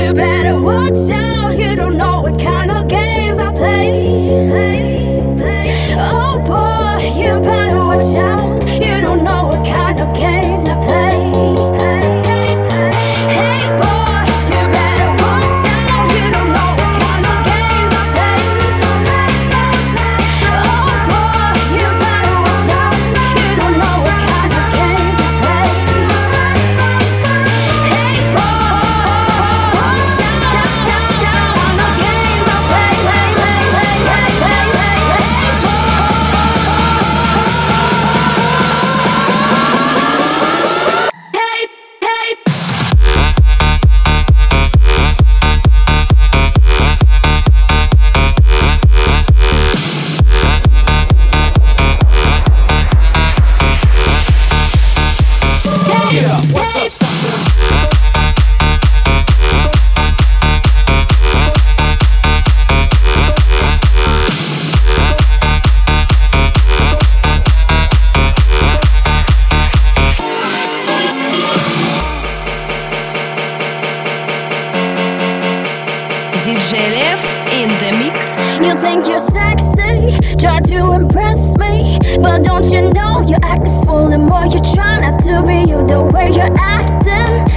You better watch out, you don't know what kind of games I play. Oh boy, you better watch out, you don't know what kind of games I play. Hey boy, you better watch out, you don't know what kind of games I play. Oh boy, you better watch out, you don't know what kind of games I play. Hey boy, watch out, on the games I play. Yeah, what's up, sucker? DJ Lev in the mix. You think you're sexy, try to impress me, but don't you know you act a fool the more you try not to be you. The way you're acting,